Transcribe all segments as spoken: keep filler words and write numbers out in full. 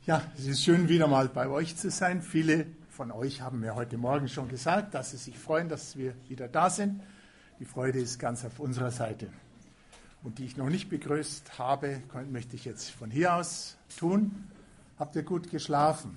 Ja, es ist schön, wieder mal bei euch zu sein. Viele von euch haben mir heute Morgen schon gesagt, dass sie sich freuen, dass wir wieder da sind. Die Freude ist ganz auf unserer Seite. Und die ich noch nicht begrüßt habe, möchte ich jetzt von hier aus tun. Habt ihr gut geschlafen?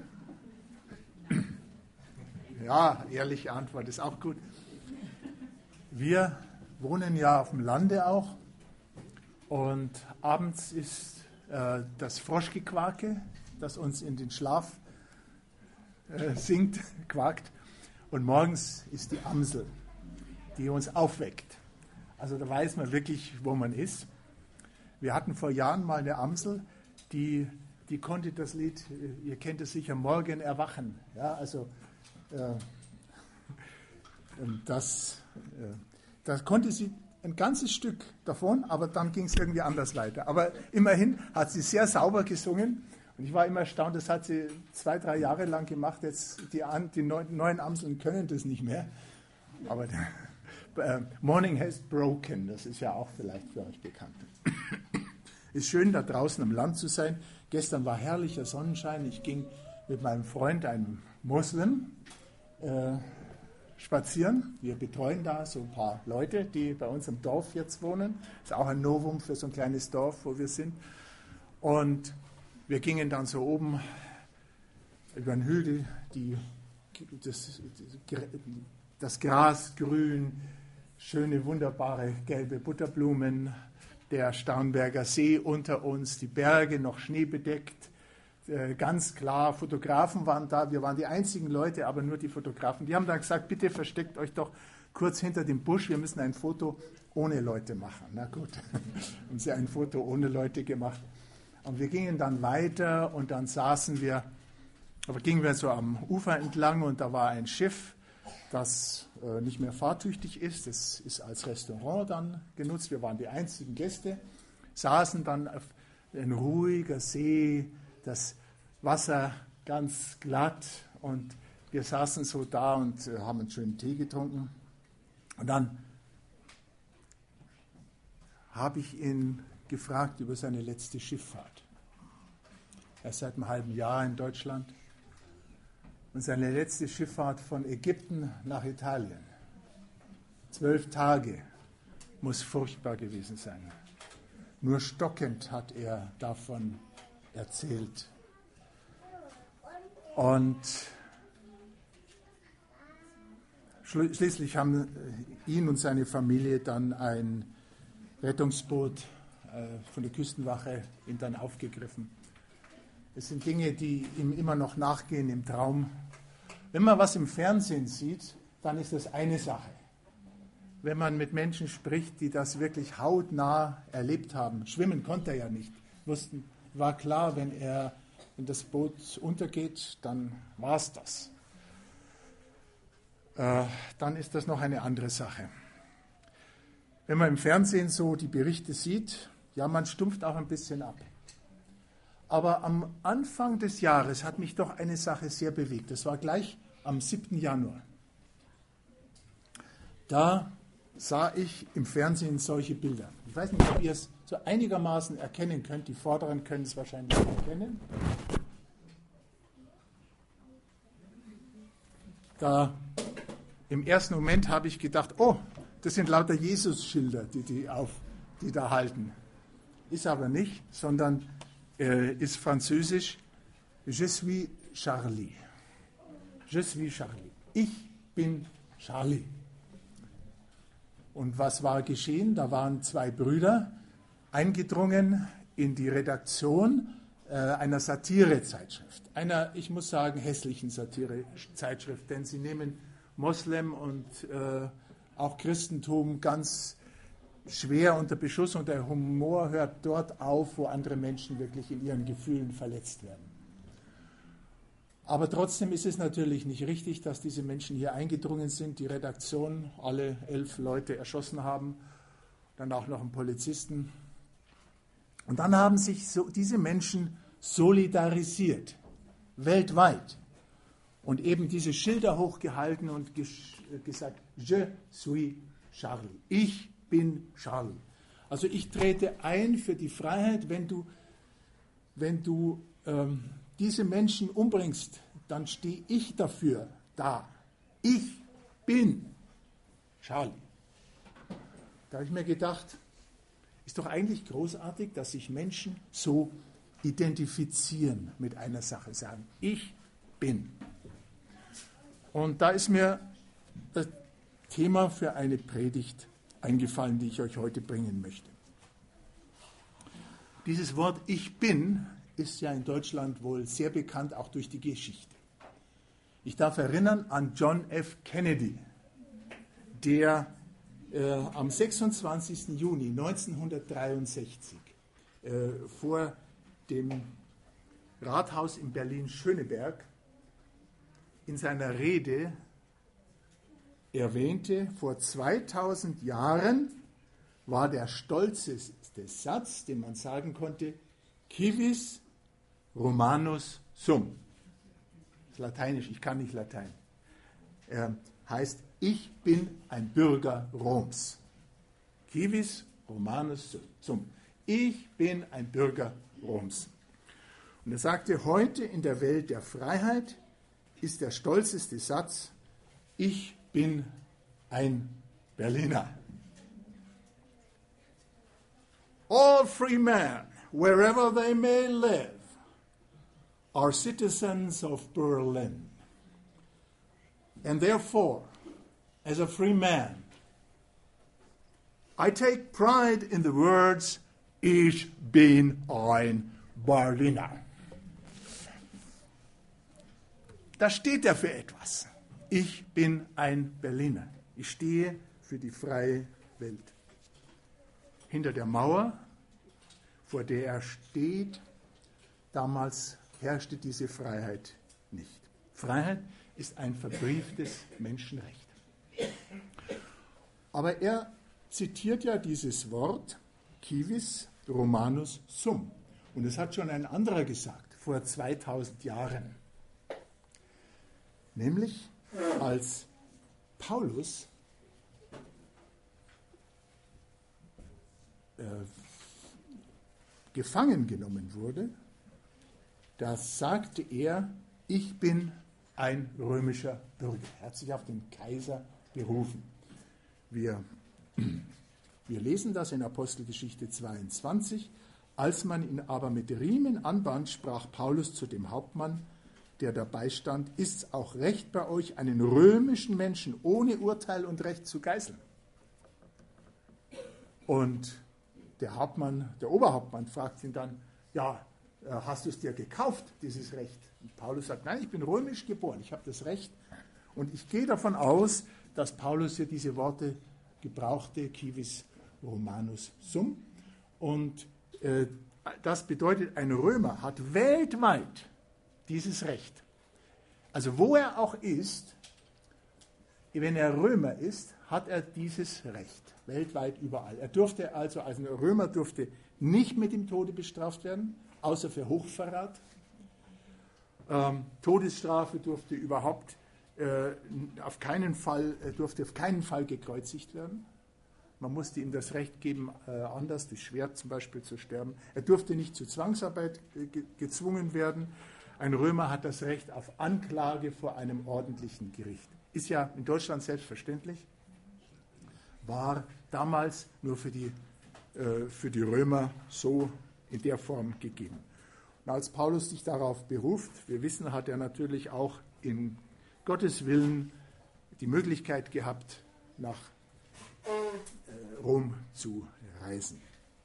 Ja, ehrliche Antwort ist auch gut. Wir wohnen ja auf dem Lande auch und abends ist äh, das Froschgequake, das uns in den Schlaf äh, singt, quakt, und morgens ist die Amsel, die uns aufweckt. Also da weiß man wirklich, wo man ist. Wir hatten vor Jahren mal eine Amsel, die, die konnte das Lied, ihr kennt es sicher, Morgen erwachen. Ja, also äh, das, äh, das konnte sie ein ganzes Stück davon, aber dann ging es irgendwie anders weiter. Aber immerhin hat sie sehr sauber gesungen und ich war immer erstaunt, das hat sie zwei, drei Jahre lang gemacht. Jetzt die, die neuen Amseln können das nicht mehr. Aber äh, Morning has broken, das ist ja auch vielleicht für euch bekannt. Ist schön, da draußen am Land zu sein. Gestern war herrlicher Sonnenschein. Ich ging mit meinem Freund, einem Moslem, äh, spazieren. Wir betreuen da so ein paar Leute, die bei uns im Dorf jetzt wohnen. Ist auch ein Novum für so ein kleines Dorf, wo wir sind. Und wir gingen dann so oben über den Hügel, die, das, das Gras grün, schöne, wunderbare gelbe Butterblumen, der Starnberger See unter uns, die Berge noch schneebedeckt. Ganz klar, Fotografen waren da, wir waren die einzigen Leute, aber nur die Fotografen. Die haben dann gesagt, bitte versteckt euch doch kurz hinter dem Busch, wir müssen ein Foto ohne Leute machen. Na gut, haben sie ein Foto ohne Leute gemacht. Und wir gingen dann weiter und dann saßen wir, aber gingen wir so am Ufer entlang und da war ein Schiff, das äh, nicht mehr fahrtüchtig ist. Das ist als Restaurant dann genutzt. Wir waren die einzigen Gäste, saßen dann auf ein ruhiger See, das Wasser ganz glatt und wir saßen so da und äh, haben einen schönen Tee getrunken. Und dann habe ich ihn gefragt über seine letzte Schifffahrt. Er ist seit einem halben Jahr in Deutschland und seine letzte Schifffahrt von Ägypten nach Italien. Zwölf Tage muss furchtbar gewesen sein. Nur stockend hat er davon erzählt. Und schließlich haben ihn und seine Familie dann ein Rettungsboot von der Küstenwache ihn dann aufgegriffen. Es sind Dinge, die ihm immer noch nachgehen im Traum. Wenn man was im Fernsehen sieht, dann ist das eine Sache. Wenn man mit Menschen spricht, die das wirklich hautnah erlebt haben, schwimmen konnte er ja nicht, wussten, war klar, wenn er wenn das Boot untergeht, dann war es das. Äh, dann ist das noch eine andere Sache. Wenn man im Fernsehen so die Berichte sieht, ja, man stumpft auch ein bisschen ab. Aber am Anfang des Jahres hat mich doch eine Sache sehr bewegt. Das war gleich am siebten Januar. Da sah ich im Fernsehen solche Bilder. Ich weiß nicht, ob ihr es so einigermaßen erkennen könnt. Die Vorderen können es wahrscheinlich erkennen. Da im ersten Moment habe ich gedacht, oh, das sind lauter Jesus-Schilder, die die, auf, die da halten. Ist aber nicht, sondern äh, ist französisch Je suis Charlie. Je suis Charlie. Ich bin Charlie. Und was war geschehen? Da waren zwei Brüder eingedrungen in die Redaktion äh, einer Satirezeitschrift. Einer, ich muss sagen, hässlichen Satirezeitschrift, denn sie nehmen Moslem und äh, auch Christentum ganz schwer unter Beschuss und der Humor hört dort auf, wo andere Menschen wirklich in ihren Gefühlen verletzt werden. Aber trotzdem ist es natürlich nicht richtig, dass diese Menschen hier eingedrungen sind, die Redaktion, alle elf Leute erschossen haben, dann auch noch einen Polizisten. Und dann haben sich so diese Menschen solidarisiert, weltweit, und eben diese Schilder hochgehalten und gesagt, Je suis Charlie, ich bin Charlie. Also ich trete ein für die Freiheit, wenn du wenn du ähm, diese Menschen umbringst, dann stehe ich dafür da. Ich bin Charlie. Da habe ich mir gedacht, ist doch eigentlich großartig, dass sich Menschen so identifizieren mit einer Sache, sagen, ich bin. Und da ist mir das Thema für eine Predigt eingefallen, die ich euch heute bringen möchte. Dieses Wort Ich bin ist ja in Deutschland wohl sehr bekannt, auch durch die Geschichte. Ich darf erinnern an John F. Kennedy, der äh, am sechsundzwanzigsten Juni neunzehnhundertdreiundsechzig äh, vor dem Rathaus in Berlin-Schöneberg in seiner Rede erwähnte, vor zweitausend Jahren war der stolzeste Satz, den man sagen konnte, Civis Romanus sum. Das ist lateinisch, ich kann nicht Latein. Er heißt, ich bin ein Bürger Roms. Civis Romanus sum. Ich bin ein Bürger Roms. Und er sagte, heute in der Welt der Freiheit ist der stolzeste Satz, ich bin ein Berliner. All free men, wherever they may live, are citizens of Berlin. And therefore, as a free man, I take pride in the words, ich bin ein Berliner. Da steht er für etwas. Ich bin ein Berliner. Ich stehe für die freie Welt. Hinter der Mauer, vor der er steht, damals herrschte diese Freiheit nicht. Freiheit ist ein verbrieftes Menschenrecht. Aber er zitiert ja dieses Wort, Civis Romanus sum. Und es hat schon ein anderer gesagt, vor zweitausend Jahren. Nämlich als Paulus äh, gefangen genommen wurde, da sagte er, ich bin ein römischer Bürger. Er hat sich auf den Kaiser berufen. Wir, wir lesen das in Apostelgeschichte zweiundzwanzig. Als man ihn aber mit Riemen anband, sprach Paulus zu dem Hauptmann, der dabei stand, ist es auch recht bei euch, einen römischen Menschen ohne Urteil und Recht zu geißeln? Und der Hauptmann, der Oberhauptmann fragt ihn dann, ja, hast du es dir gekauft, dieses Recht? Und Paulus sagt, nein, ich bin römisch geboren, ich habe das Recht. Und ich gehe davon aus, dass Paulus hier diese Worte gebrauchte, Civis Romanus sum. Und äh, das bedeutet, ein Römer hat weltweit dieses Recht. Also wo er auch ist, wenn er Römer ist, hat er dieses Recht. Weltweit überall. Er durfte also, als ein Römer durfte nicht mit dem Tode bestraft werden, außer für Hochverrat. Ähm, Todesstrafe durfte überhaupt äh, auf keinen Fall, äh, durfte auf keinen Fall gekreuzigt werden. Man musste ihm das Recht geben, äh, anders, durch Schwert zum Beispiel zu sterben. Er durfte nicht zur Zwangsarbeit äh, ge- gezwungen werden. Ein Römer hat das Recht auf Anklage vor einem ordentlichen Gericht. Ist ja in Deutschland selbstverständlich, war damals nur für die, äh, für die Römer so in der Form gegeben. Und als Paulus sich darauf beruft, wir wissen, hat er natürlich auch in Gottes Willen die Möglichkeit gehabt, nach äh, Rom zu reisen.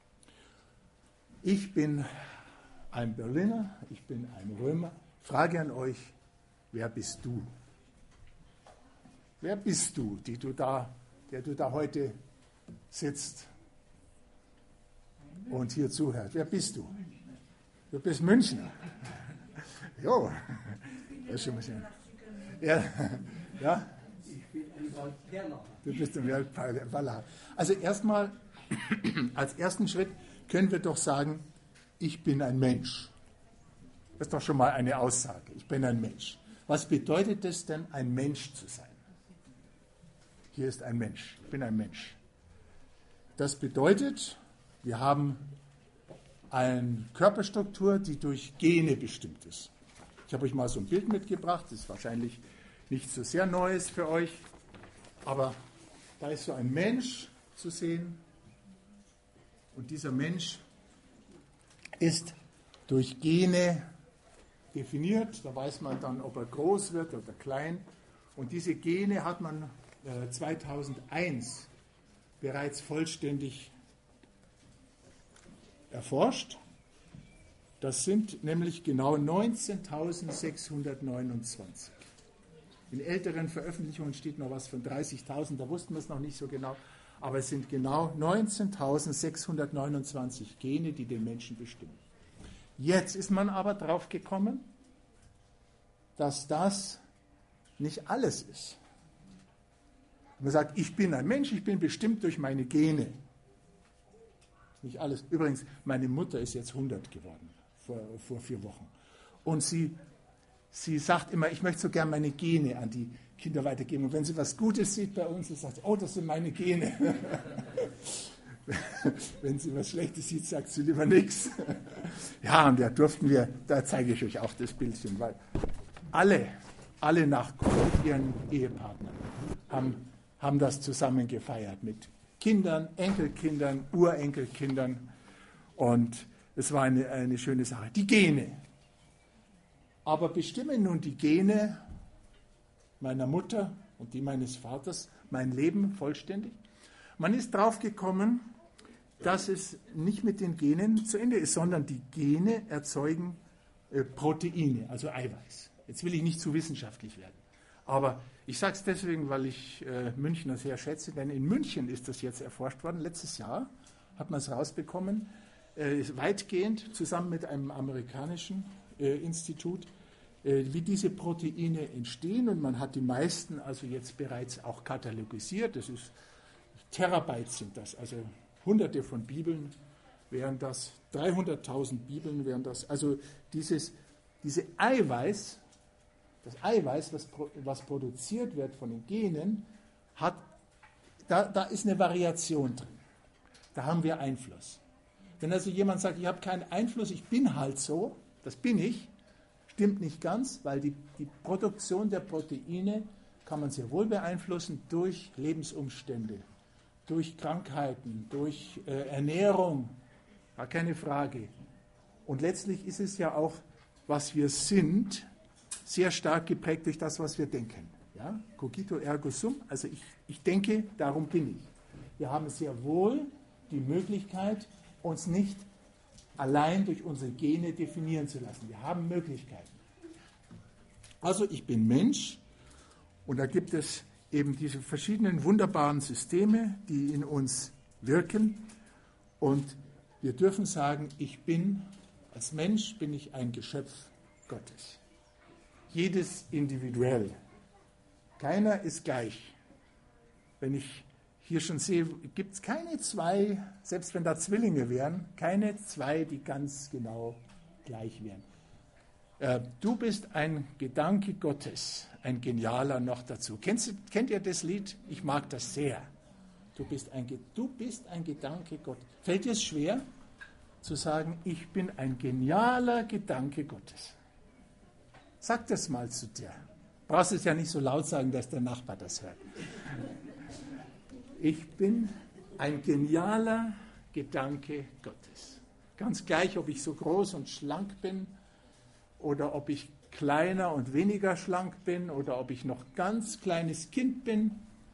Ich bin ein Berliner, ich bin ein Römer. Frage an euch, wer bist du? Wer bist du, die du da, der du da heute sitzt und hier zuhört? Wer bist du? Du bist Münchner. Jo, das ist schon mal schön. Ja, ja? Ich bin ein Waldperler. Du bist ein Waldperler. Also erstmal, als ersten Schritt können wir doch sagen, ich bin ein Mensch. Das ist doch schon mal eine Aussage. Ich bin ein Mensch. Was bedeutet es denn, ein Mensch zu sein? Hier ist ein Mensch. Ich bin ein Mensch. Das bedeutet, wir haben eine Körperstruktur, die durch Gene bestimmt ist. Ich habe euch mal so ein Bild mitgebracht, das ist wahrscheinlich nicht so sehr Neues für euch, aber da ist so ein Mensch zu sehen und dieser Mensch ist durch Gene definiert, da weiß man dann, ob er groß wird oder klein, und diese Gene hat man äh, zweitausendeins bereits vollständig erforscht. Das sind nämlich genau neunzehntausendsechshundertneunundzwanzig. In älteren Veröffentlichungen steht noch was von dreißigtausend, da wussten wir es noch nicht so genau, aber es sind genau neunzehntausendsechshundertneunundzwanzig Gene, die den Menschen bestimmen. Jetzt ist man aber drauf gekommen, dass das nicht alles ist. Man sagt, ich bin ein Mensch, ich bin bestimmt durch meine Gene. Nicht alles. Übrigens, meine Mutter ist jetzt hundert geworden, vor, vor vier Wochen. Und sie, sie sagt immer, ich möchte so gern meine Gene an die Kinder weitergeben. Und wenn sie was Gutes sieht bei uns, dann sagt sie, oh, das sind meine Gene. Wenn sie was Schlechtes sieht, sagt sie lieber nichts. Ja, und da durften wir, da zeige ich euch auch das Bildchen, weil alle, alle Nachkommen mit ihren Ehepartnern haben, haben das zusammen gefeiert mit Kindern, Enkelkindern, Urenkelkindern, und es war eine, eine schöne Sache. Die Gene. Aber bestimmen nun die Gene meiner Mutter und die meines Vaters mein Leben vollständig? Man ist drauf gekommen, dass es nicht mit den Genen zu Ende ist, sondern die Gene erzeugen äh, Proteine, also Eiweiß. Jetzt will ich nicht zu wissenschaftlich werden, aber ich sage es deswegen, weil ich äh, Münchner sehr schätze, denn in München ist das jetzt erforscht worden. Letztes Jahr hat man es rausbekommen, äh, weitgehend zusammen mit einem amerikanischen äh, Institut, äh, wie diese Proteine entstehen, und man hat die meisten also jetzt bereits auch katalogisiert. Das ist Terabyte sind das, also Hunderte von Bibeln wären das, dreihunderttausend Bibeln wären das. Also dieses, diese Eiweiß, das Eiweiß, was, was produziert wird von den Genen, hat, da, da ist eine Variation drin. Da haben wir Einfluss. Wenn also jemand sagt, ich habe keinen Einfluss, ich bin halt so, das bin ich, stimmt nicht ganz, weil die, die Produktion der Proteine kann man sehr wohl beeinflussen durch Lebensumstände, durch Krankheiten, durch äh, Ernährung, gar keine Frage. Und letztlich ist es ja auch, was wir sind, sehr stark geprägt durch das, was wir denken. Ja? Cogito ergo sum, also ich, ich denke, darum bin ich. Wir haben sehr wohl die Möglichkeit, uns nicht allein durch unsere Gene definieren zu lassen. Wir haben Möglichkeiten. Also ich bin Mensch, und da gibt es eben diese verschiedenen wunderbaren Systeme, die in uns wirken, und wir dürfen sagen, ich bin, als Mensch bin ich ein Geschöpf Gottes. Jedes individuell. Keiner ist gleich. Wenn ich hier schon sehe, gibt es keine zwei, selbst wenn da Zwillinge wären, keine zwei, die ganz genau gleich wären. Äh, du bist ein Gedanke Gottes, ein genialer noch dazu. Kennst, kennt ihr das Lied? Ich mag das sehr. Du bist ein, du bist ein Gedanke Gottes. Fällt dir es schwer zu sagen, ich bin ein genialer Gedanke Gottes? Sag das mal zu dir. Brauchst es ja nicht so laut sagen, dass der Nachbar das hört. Ich bin ein genialer Gedanke Gottes. Ganz gleich, ob ich so groß und schlank bin oder ob ich kleiner und weniger schlank bin oder ob ich noch ganz kleines Kind bin,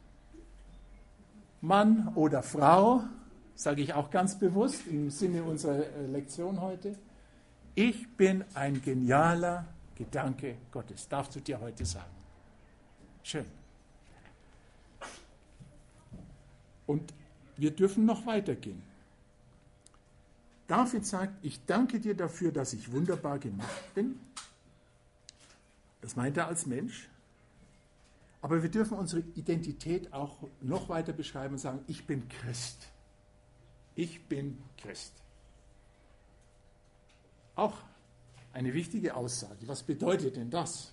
Mann oder Frau, sage ich auch ganz bewusst im Sinne unserer Lektion heute. Ich bin ein genialer Gedanke Gottes. Darfst du dir heute sagen. Schön. Und wir dürfen noch weitergehen. David sagt, ich danke dir dafür, dass ich wunderbar gemacht bin. Das meint er als Mensch. Aber wir dürfen unsere Identität auch noch weiter beschreiben und sagen, ich bin Christ. Ich bin Christ. Auch eine wichtige Aussage. Was bedeutet denn das?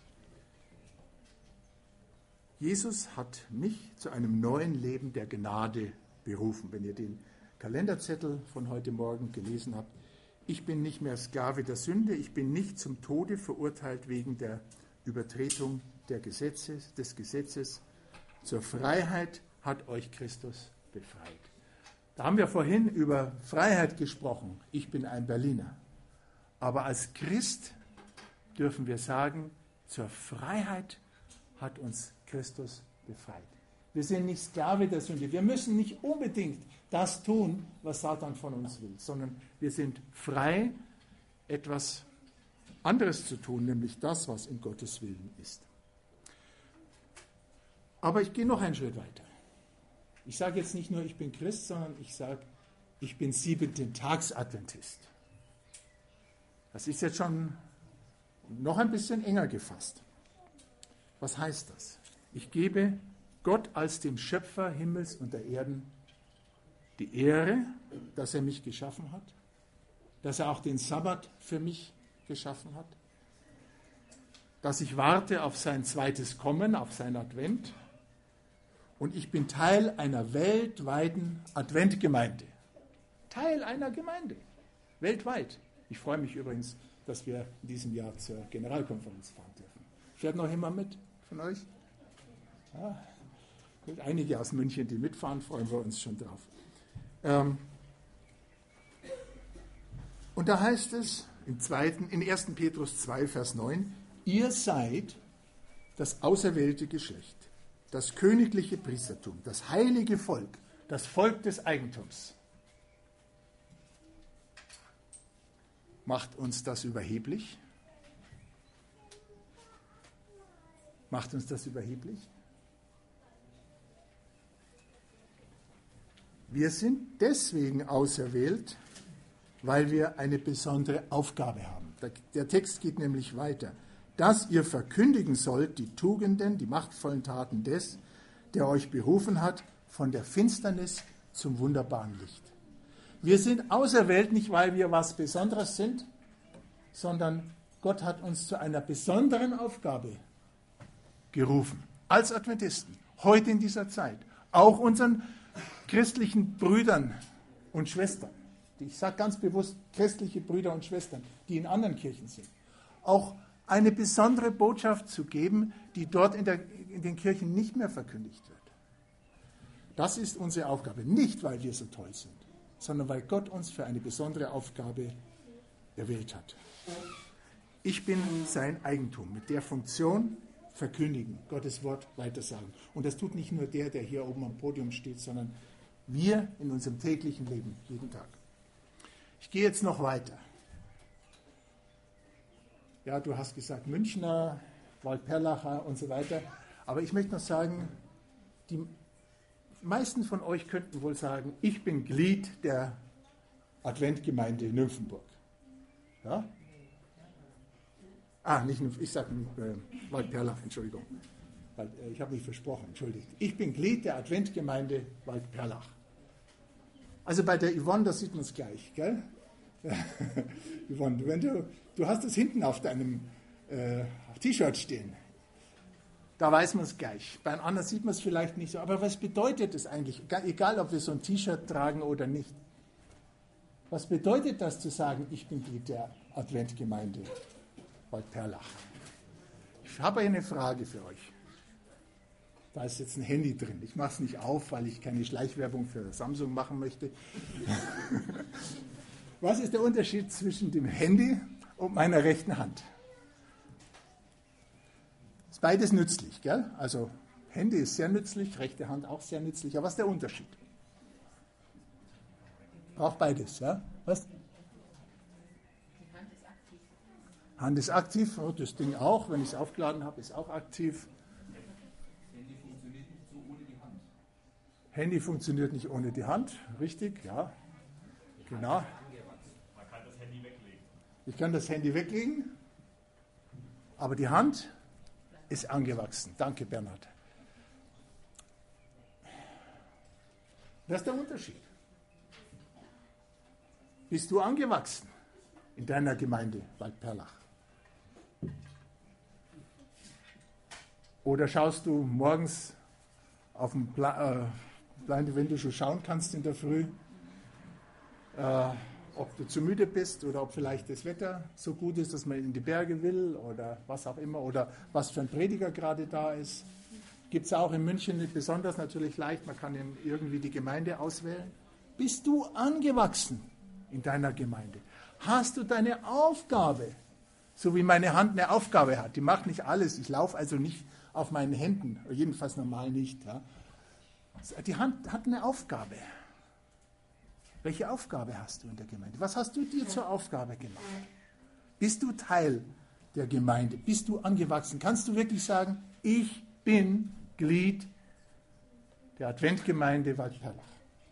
Jesus hat mich zu einem neuen Leben der Gnade berufen. Wenn ihr den Kalenderzettel von heute Morgen gelesen habt, Ich bin nicht mehr Sklave der Sünde, ich bin nicht zum Tode verurteilt wegen der Übertretung der Gesetze, des Gesetzes. Zur Freiheit hat euch Christus befreit. Da haben wir vorhin über Freiheit gesprochen. Ich bin ein Berliner. Aber als Christ dürfen wir sagen, zur Freiheit hat uns Christus befreit. Wir sind nicht Sklave der Sünde. Wir müssen nicht unbedingt das tun, was Satan von uns will, sondern wir sind frei, etwas anderes zu tun, nämlich das, was in Gottes Willen ist. Aber ich gehe noch einen Schritt weiter. Ich sage jetzt nicht nur, ich bin Christ, sondern ich sage, ich bin Siebenten-Tags-Adventist. Das ist jetzt schon noch ein bisschen enger gefasst. Was heißt das? Ich gebe Gott als dem Schöpfer Himmels und der Erden die Ehre, dass er mich geschaffen hat, dass er auch den Sabbat für mich geschaffen hat, dass ich warte auf sein zweites Kommen, auf sein Advent, und ich bin Teil einer weltweiten Adventgemeinde. Teil einer Gemeinde, weltweit. Ich freue mich übrigens, dass wir in diesem Jahr zur Generalkonferenz fahren dürfen. Fährt noch jemand mit von euch? Ja, einige aus München, die mitfahren, freuen wir uns schon drauf. Ähm, und da heißt es im zweiten, in ersten Petrus zwei, Vers neun, ihr seid das auserwählte Geschlecht, das königliche Priestertum, das heilige Volk, das Volk des Eigentums. Macht uns das überheblich? Macht uns das überheblich? Wir sind deswegen auserwählt, weil wir eine besondere Aufgabe haben. Der Text geht nämlich weiter. Dass ihr verkündigen sollt die Tugenden, die machtvollen Taten des, der euch berufen hat, von der Finsternis zum wunderbaren Licht. Wir sind auserwählt nicht, weil wir was Besonderes sind, sondern Gott hat uns zu einer besonderen Aufgabe gerufen, als Adventisten, heute in dieser Zeit. Auch unseren christlichen Brüdern und Schwestern, ich sage ganz bewusst christliche Brüder und Schwestern, die in anderen Kirchen sind, auch eine besondere Botschaft zu geben, die dort in, der, in den Kirchen nicht mehr verkündigt wird. Das ist unsere Aufgabe, nicht weil wir so toll sind, sondern weil Gott uns für eine besondere Aufgabe erwählt hat. Ich bin sein Eigentum, mit der Funktion verkündigen, Gottes Wort weitersagen. Und das tut nicht nur der, der hier oben am Podium steht, sondern wir in unserem täglichen Leben, jeden Tag. Ich gehe jetzt noch weiter. Ja, du hast gesagt Münchner, Waldperlacher und so weiter. Aber ich möchte noch sagen, die meisten von euch könnten wohl sagen, ich bin Glied der Adventgemeinde in Nymphenburg. Ja? Ah, nicht Nymph, ich sage äh, Waldperlach, Entschuldigung. Äh, ich habe mich versprochen, entschuldigt. Ich bin Glied der Adventgemeinde Waldperlach. Also bei der Yvonne, da sieht man es gleich, gell? Yvonne, wenn du, du hast es hinten auf deinem äh, T-Shirt stehen. Da weiß man es gleich. Bei einem anderen sieht man es vielleicht nicht so. Aber was bedeutet es eigentlich? Egal, ob wir so ein T-Shirt tragen oder nicht. Was bedeutet das zu sagen, ich bin Glied der Adventgemeinde Waldperlach? Ich habe eine Frage für euch. Da ist jetzt ein Handy drin. Ich mache es nicht auf, weil ich keine Schleichwerbung für Samsung machen möchte. Was ist der Unterschied zwischen dem Handy und meiner rechten Hand? Ist beides nützlich, gell? Also Handy ist sehr nützlich, rechte Hand auch sehr nützlich. Aber was ist der Unterschied? Braucht beides, ja? Was? Die Hand ist aktiv. Hand ist aktiv, oh, das Ding auch, wenn ich es aufgeladen habe, ist auch aktiv. Handy funktioniert nicht so ohne die Hand. Handy funktioniert nicht ohne die Hand, richtig, ja. Genau. Man kann das Handy weglegen. Ich kann das Handy weglegen, aber die Hand ist angewachsen. Danke, Bernhard. Das ist der Unterschied. Bist du angewachsen in deiner Gemeinde Waldperlach? Oder schaust du morgens auf dem Pla- äh, wenn du schon schauen kannst in der Früh, äh, ob du zu müde bist oder ob vielleicht das Wetter so gut ist, dass man in die Berge will oder was auch immer oder was für ein Prediger gerade da ist. Gibt es auch in München nicht besonders natürlich leicht, man kann irgendwie die Gemeinde auswählen. Bist du angewachsen in deiner Gemeinde? Hast du deine Aufgabe, so wie meine Hand eine Aufgabe hat? Die macht nicht alles, ich laufe also nicht auf meinen Händen, jedenfalls normal nicht. Ja. Die Hand hat eine Aufgabe. Welche Aufgabe hast du in der Gemeinde? Was hast du dir zur Aufgabe gemacht? Bist du Teil der Gemeinde? Bist du angewachsen? Kannst du wirklich sagen, ich bin Glied der Adventgemeinde Waldperlach?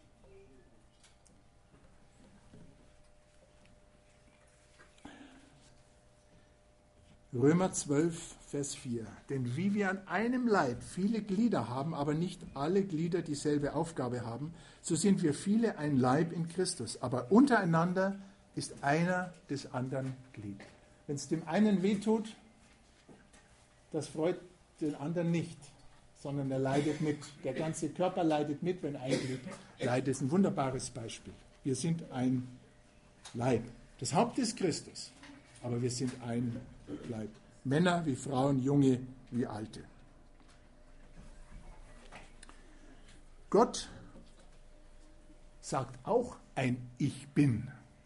Römer zwölf, Vers vier. Denn wie wir an einem Leib viele Glieder haben, aber nicht alle Glieder dieselbe Aufgabe haben, so sind wir viele ein Leib in Christus. Aber untereinander ist einer des anderen Glied. Wenn es dem einen wehtut, das freut den anderen nicht, sondern er leidet mit. Der ganze Körper leidet mit, wenn ein Glied leidet. Das ist ein wunderbares Beispiel. Wir sind ein Leib. Das Haupt ist Christus, aber wir sind ein Leib. Männer wie Frauen, Junge wie Alte. Gott sagt auch ein Ich bin.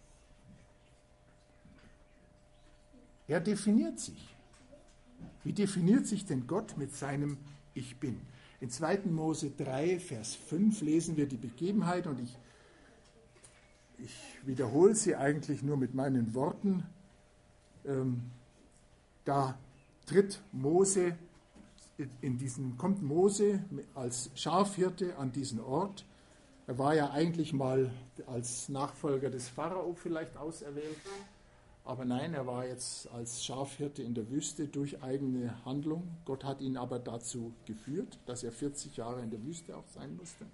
Er definiert sich. Wie definiert sich denn Gott mit seinem Ich bin? In zweiten Mose drei, Vers fünf lesen wir die Begebenheit und ich, ich wiederhole sie eigentlich nur mit meinen Worten. Ähm, Da tritt Mose in diesen, kommt Mose als Schafhirte an diesen Ort. Er war ja eigentlich mal als Nachfolger des Pharao vielleicht auserwählt, aber nein, er war jetzt als Schafhirte in der Wüste durch eigene Handlung. Gott hat ihn aber dazu geführt, dass er vierzig Jahre in der Wüste auch sein musste.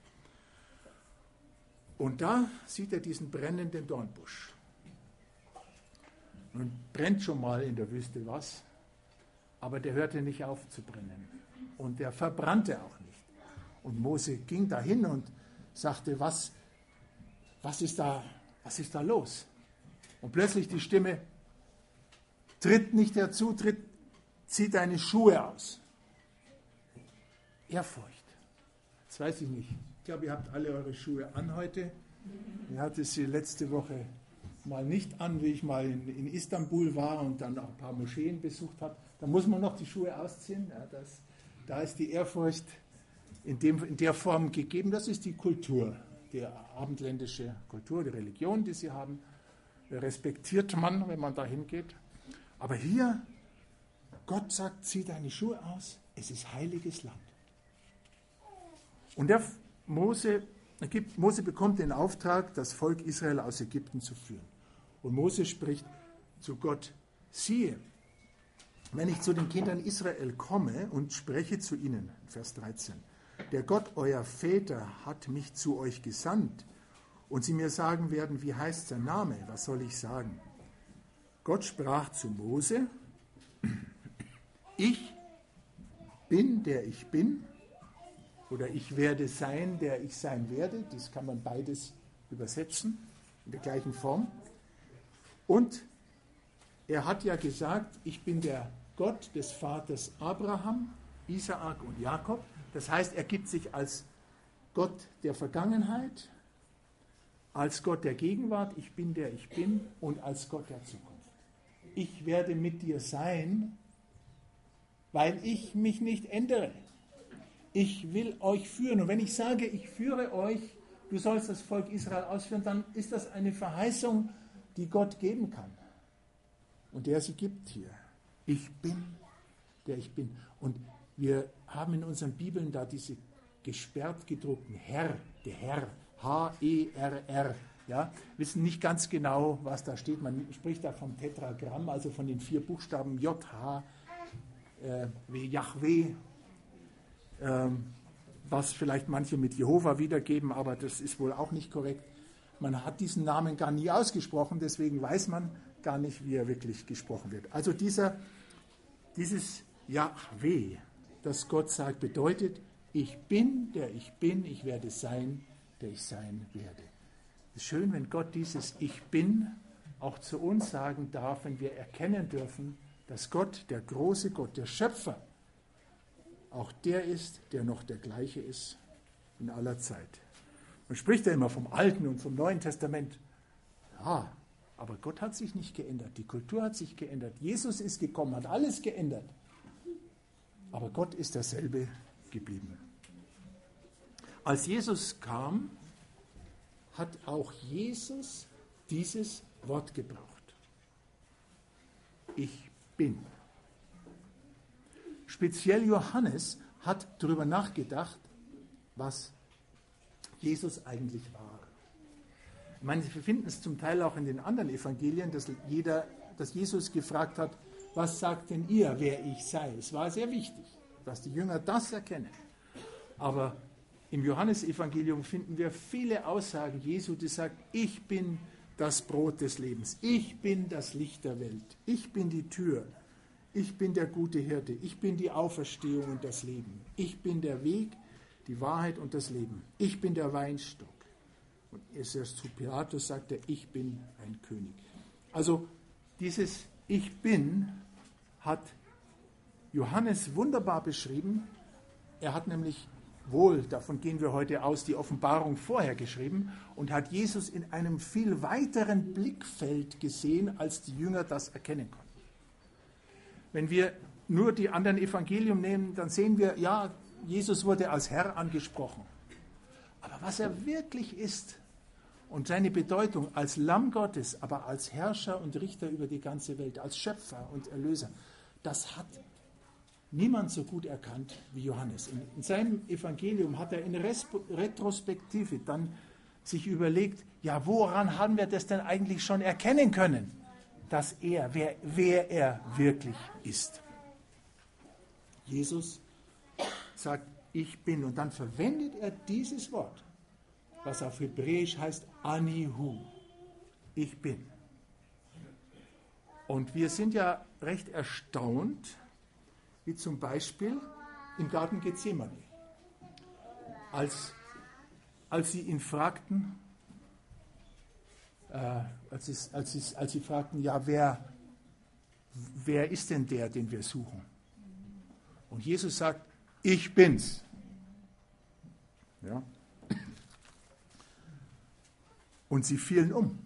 Und da sieht er diesen brennenden Dornbusch. Nun brennt schon mal in der Wüste was, aber der hörte nicht auf zu brennen. Und der verbrannte auch nicht. Und Mose ging dahin und sagte, was, was, ist da, was ist da los? Und plötzlich die Stimme, tritt nicht herzu, tritt, zieh deine Schuhe aus. Ehrfurcht. Das weiß ich nicht. Ich glaube, ihr habt alle eure Schuhe an heute. Ich hatte sie letzte Woche mal nicht an, wie ich mal in, in Istanbul war und dann auch ein paar Moscheen besucht habe. Da muss man noch die Schuhe ausziehen. Ja, das, da ist die Ehrfurcht in, dem, in der Form gegeben. Das ist die Kultur, die abendländische Kultur, die Religion, die sie haben. Respektiert man, wenn man da hingeht. Aber hier, Gott sagt, zieh deine Schuhe aus. Es ist heiliges Land. Und der Mose, Mose bekommt den Auftrag, das Volk Israel aus Ägypten zu führen. Und Mose spricht zu Gott, siehe, wenn ich zu den Kindern Israel komme und spreche zu ihnen, Vers dreizehn, der Gott euer Väter hat mich zu euch gesandt und sie mir sagen werden, wie heißt sein Name, was soll ich sagen? Gott sprach zu Mose, ich bin, der ich bin, oder ich werde sein, der ich sein werde, das kann man beides übersetzen, in der gleichen Form. Und er hat ja gesagt, ich bin der Gott des Vaters Abraham, Isaak und Jakob. Das heißt, er gibt sich als Gott der Vergangenheit, als Gott der Gegenwart, ich bin der ich bin, und als Gott der Zukunft. Ich werde mit dir sein, weil ich mich nicht ändere. Ich will euch führen. Und wenn ich sage, ich führe euch, du sollst das Volk Israel ausführen, dann ist das eine Verheißung, die Gott geben kann. Und der sie gibt hier. Ich bin, der ich bin. Und wir haben in unseren Bibeln da diese gesperrt gedruckten Herr, der Herr, H E R R. Ja, wissen nicht ganz genau, was da steht. Man spricht da vom Tetragramm, also von den vier Buchstaben J, H, äh, wie Yahweh, ähm, was vielleicht manche mit Jehova wiedergeben, aber das ist wohl auch nicht korrekt. Man hat diesen Namen gar nie ausgesprochen, deswegen weiß man gar nicht, wie er wirklich gesprochen wird. Also dieser, dieses Yahweh, das Gott sagt, bedeutet, ich bin, der ich bin, ich werde sein, der ich sein werde. Es ist schön, wenn Gott dieses Ich Bin auch zu uns sagen darf, wenn wir erkennen dürfen, dass Gott, der große Gott, der Schöpfer, auch der ist, der noch der gleiche ist in aller Zeit. Man spricht ja immer vom Alten und vom Neuen Testament. Ja, aber Gott hat sich nicht geändert. Die Kultur hat sich geändert. Jesus ist gekommen, hat alles geändert. Aber Gott ist derselbe geblieben. Als Jesus kam, hat auch Jesus dieses Wort gebraucht. Ich bin. Speziell Johannes hat darüber nachgedacht, was Jesus eigentlich war. Ich meine, wir finden es zum Teil auch in den anderen Evangelien, dass, jeder, dass Jesus gefragt hat, was sagt denn ihr, wer ich sei? Es war sehr wichtig, dass die Jünger das erkennen. Aber im Johannesevangelium finden wir viele Aussagen Jesu, die sagen, ich bin das Brot des Lebens, ich bin das Licht der Welt, ich bin die Tür, ich bin der gute Hirte, ich bin die Auferstehung und das Leben, ich bin der Weg, die Wahrheit und das Leben, ich bin der Weinstock. Und erst zu Pilatus sagt er, ich bin ein König. Also dieses Ich bin hat Johannes wunderbar beschrieben. Er hat nämlich wohl, davon gehen wir heute aus, die Offenbarung vorher geschrieben und hat Jesus in einem viel weiteren Blickfeld gesehen, als die Jünger das erkennen konnten. Wenn wir nur die anderen Evangelien nehmen, dann sehen wir, ja, Jesus wurde als Herr angesprochen. Aber was er wirklich ist und seine Bedeutung als Lamm Gottes, aber als Herrscher und Richter über die ganze Welt, als Schöpfer und Erlöser, das hat niemand so gut erkannt wie Johannes. In, in seinem Evangelium hat er in Respo- Retrospektive dann sich überlegt, ja, woran haben wir das denn eigentlich schon erkennen können, dass er, wer, wer er wirklich ist. Jesus sagt, ich bin. Und dann verwendet er dieses Wort, was auf Hebräisch heißt Anihu. Ich bin. Und wir sind ja recht erstaunt, wie zum Beispiel im Garten Gethsemane. Als, als sie ihn fragten, äh, als, es, als, es, als sie fragten, ja, wer, wer ist denn der, den wir suchen? Und Jesus sagt, ich bin's. Ja. Und sie fielen um.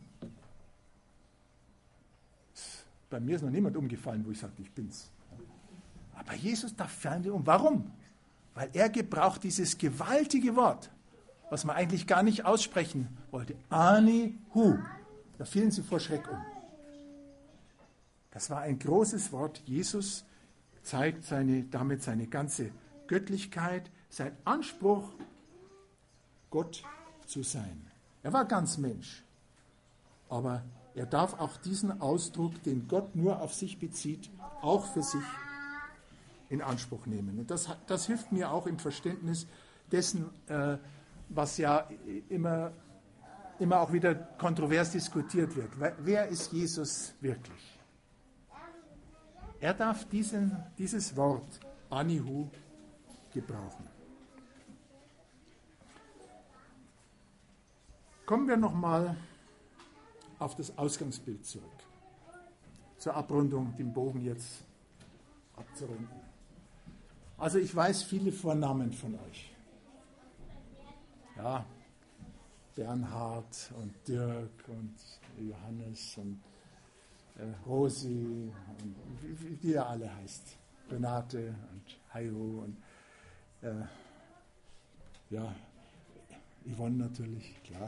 Bei mir ist noch niemand umgefallen, wo ich sagte, ich bin's. Aber Jesus, da fallen wir um. Warum? Weil er gebraucht dieses gewaltige Wort, was man eigentlich gar nicht aussprechen wollte. Anihu. Da fielen sie vor Schreck um. Das war ein großes Wort. Jesus zeigt seine, damit seine ganze Göttlichkeit, sein Anspruch, Gott zu sein. Er war ganz Mensch. Aber er darf auch diesen Ausdruck, den Gott nur auf sich bezieht, auch für sich in Anspruch nehmen. Und das, das hilft mir auch im Verständnis dessen, äh, was ja immer, immer auch wieder kontrovers diskutiert wird. Wer ist Jesus wirklich? Er darf diesen, dieses Wort Anihu gebrauchen. Kommen wir nochmal auf das Ausgangsbild zurück. Zur Abrundung, den Bogen jetzt abzurunden. Also ich weiß viele Vornamen von euch. Ja, Bernhard und Dirk und Johannes und äh, Rosi und wie, wie, wie ihr alle heißt. Renate und Hayo und äh, ja, Yvonne natürlich, klar.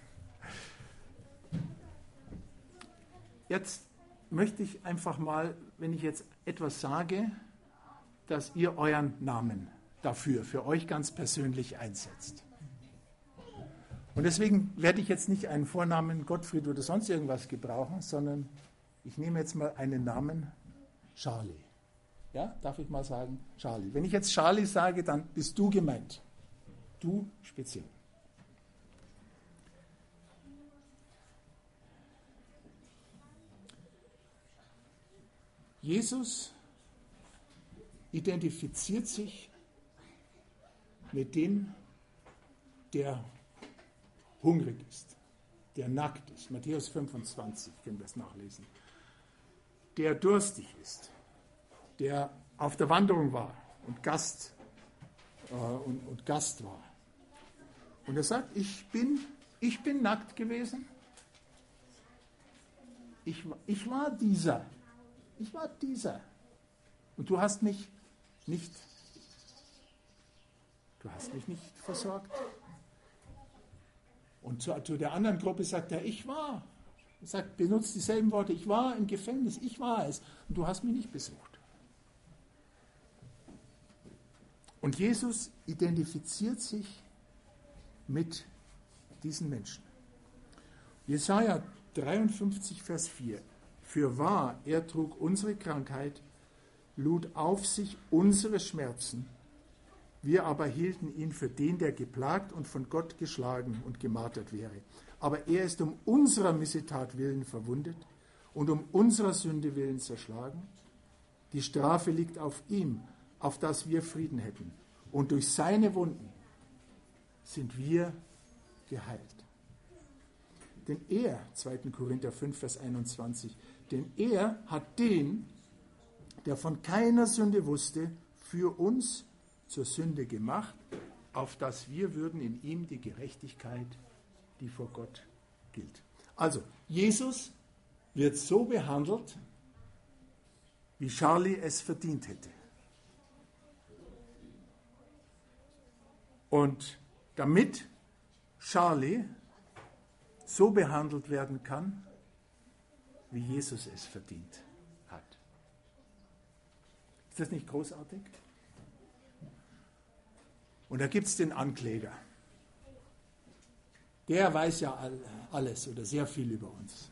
Jetzt möchte ich einfach mal, wenn ich jetzt etwas sage, dass ihr euren Namen dafür, für euch ganz persönlich einsetzt. Und deswegen werde ich jetzt nicht einen Vornamen Gottfried oder sonst irgendwas gebrauchen, sondern ich nehme jetzt mal einen Namen Charlie. Ja, darf ich mal sagen? Charlie. Wenn ich jetzt Charlie sage, dann bist du gemeint. Du speziell. Jesus identifiziert sich mit dem, der hungrig ist, der nackt ist, Matthäus fünfundzwanzig, können wir es nachlesen, der durstig ist, der auf der Wanderung war und Gast, äh, und, und Gast war. Und er sagt, ich bin, ich bin nackt gewesen. Ich, ich war dieser. Ich war dieser. Und du hast mich nicht, du hast mich nicht versorgt. Und zu, zu der anderen Gruppe sagt er, ich war. Er sagt, benutzt dieselben Worte. Ich war im Gefängnis, ich war es. Und du hast mich nicht besucht. Und Jesus identifiziert sich mit diesen Menschen. Jesaja dreiundfünfzig, Vers vier. Fürwahr, er trug unsere Krankheit, lud auf sich unsere Schmerzen. Wir aber hielten ihn für den, der geplagt und von Gott geschlagen und gemartert wäre. Aber er ist um unserer Missetat willen verwundet und um unserer Sünde willen zerschlagen. Die Strafe liegt auf ihm, auf dass wir Frieden hätten. Und durch seine Wunden sind wir geheilt. Denn er, zweiter Korinther fünf, Vers einundzwanzig, denn er hat den, der von keiner Sünde wusste, für uns zur Sünde gemacht, auf dass wir würden in ihm die Gerechtigkeit, die vor Gott gilt. Also, Jesus wird so behandelt, wie Charlie es verdient hätte. Und damit Charlie so behandelt werden kann, wie Jesus es verdient hat. Ist das nicht großartig? Und da gibt es den Ankläger. Der weiß ja alles oder sehr viel über uns.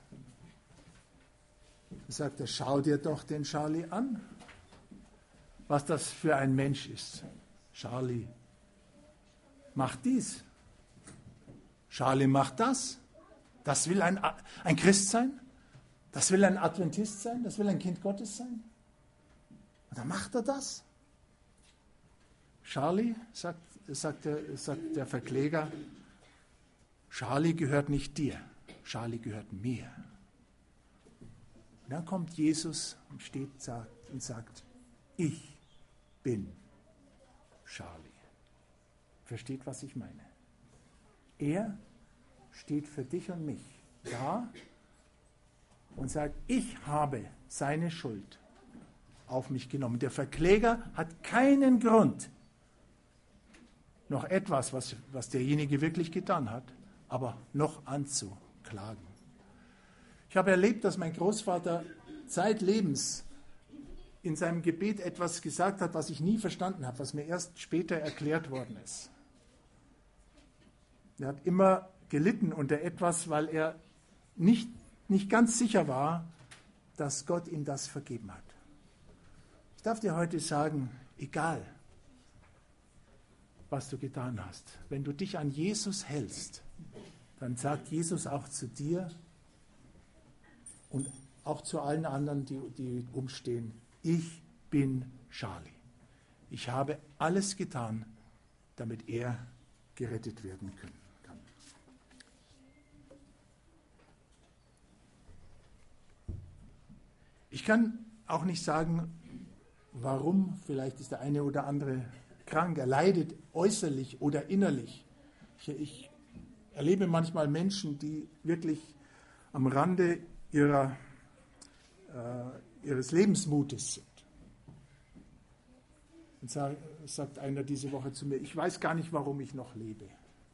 Da sagt er, schau dir doch den Charlie an, was das für ein Mensch ist. Charlie macht dies. Charlie macht das. Das will ein, ein Christ sein. Das will ein Adventist sein. Das will ein Kind Gottes sein. Und dann macht er das. Charlie, sagt, sagt, der, sagt der Verkläger, Charlie gehört nicht dir. Charlie gehört mir. Und dann kommt Jesus und steht und sagt, ich bin Charlie. Versteht, was ich meine? Er steht für dich und mich da und sagt, ich habe seine Schuld auf mich genommen. Der Verkläger hat keinen Grund, noch etwas, was, was derjenige wirklich getan hat, aber noch anzuklagen. Ich habe erlebt, dass mein Großvater zeitlebens in seinem Gebet etwas gesagt hat, was ich nie verstanden habe, was mir erst später erklärt worden ist. Er hat immer gelitten unter etwas, weil er nicht, nicht ganz sicher war, dass Gott ihm das vergeben hat. Ich darf dir heute sagen, egal, was du getan hast, wenn du dich an Jesus hältst, dann sagt Jesus auch zu dir und auch zu allen anderen, die, die umstehen, ich bin Charlie. Ich habe alles getan, damit er gerettet werden kann. Ich kann auch nicht sagen, warum, vielleicht ist der eine oder andere krank, er leidet äußerlich oder innerlich. Ich, ich erlebe manchmal Menschen, die wirklich am Rande ihrer, äh, ihres Lebensmutes sind. Und sag, sagt einer diese Woche zu mir, ich weiß gar nicht, warum ich noch lebe.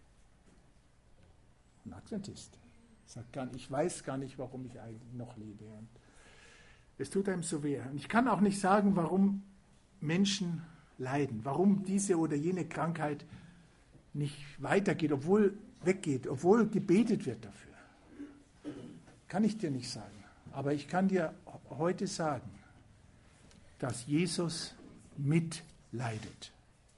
Ein Adventist sagt gar nicht, ich weiß gar nicht, warum ich eigentlich noch lebe. Und es tut einem so weh. Und ich kann auch nicht sagen, warum Menschen leiden, warum diese oder jene Krankheit nicht weitergeht, obwohl weggeht, obwohl gebetet wird dafür. Kann ich dir nicht sagen. Aber ich kann dir heute sagen, dass Jesus mitleidet.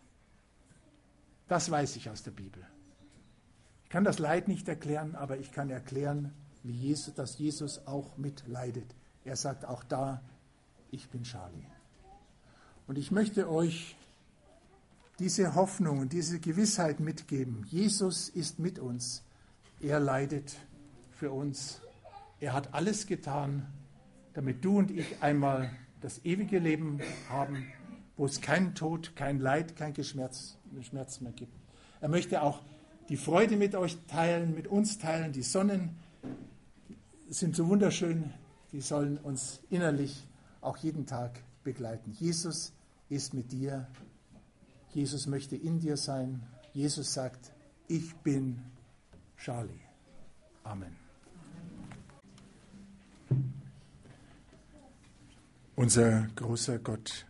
Das weiß ich aus der Bibel. Ich kann das Leid nicht erklären, aber ich kann erklären, wie Jesus, dass Jesus auch mitleidet. Er sagt auch da, ich bin Charlie. Und ich möchte euch diese Hoffnung und diese Gewissheit mitgeben. Jesus ist mit uns. Er leidet für uns. Er hat alles getan, damit du und ich einmal das ewige Leben haben, wo es keinen Tod, kein Leid, kein Schmerz, Schmerz mehr gibt. Er möchte auch die Freude mit euch teilen, mit uns teilen. Die Sonnen sind so wunderschön, die sollen uns innerlich auch jeden Tag begleiten. Jesus ist mit dir. Jesus möchte in dir sein. Jesus sagt, ich bin Charlie. Amen. Unser großer Gott,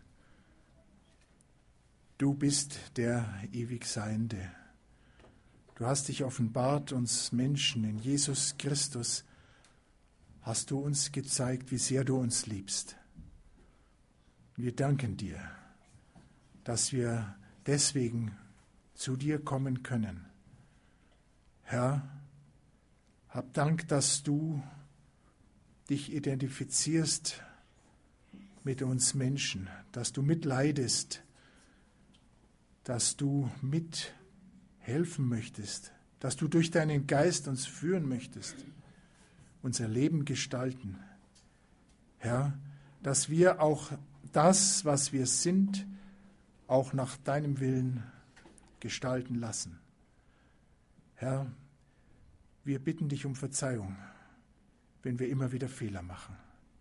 du bist der ewig Seiende. Du hast dich offenbart uns Menschen in Jesus Christus, hast du uns gezeigt, wie sehr du uns liebst. Wir danken dir, dass wir deswegen zu dir kommen können. Herr, hab Dank, dass du dich identifizierst mit uns Menschen, dass du mitleidest, dass du mithelfen möchtest, dass du durch deinen Geist uns führen möchtest, unser Leben gestalten. Herr, dass wir auch das, was wir sind, auch nach deinem Willen gestalten lassen. Herr, wir bitten dich um Verzeihung, wenn wir immer wieder Fehler machen.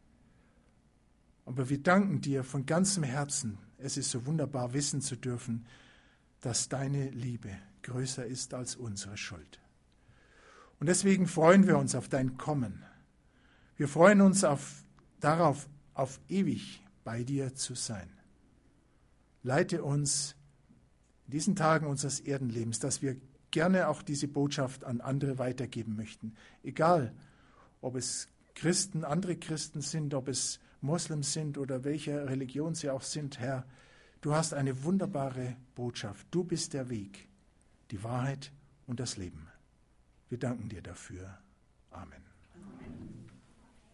Aber wir danken dir von ganzem Herzen. Es ist so wunderbar, wissen zu dürfen, dass deine Liebe größer ist als unsere Schuld. Und deswegen freuen wir uns auf dein Kommen. Wir freuen uns auf, darauf, auf ewig bei dir zu sein. Leite uns in diesen Tagen unseres Erdenlebens, dass wir gerne auch diese Botschaft an andere weitergeben möchten. Egal, ob es Christen, andere Christen sind, ob es Moslems sind oder welcher Religion sie auch sind, Herr, du hast eine wunderbare Botschaft. Du bist der Weg, die Wahrheit und das Leben. Wir danken dir dafür. Amen. Amen.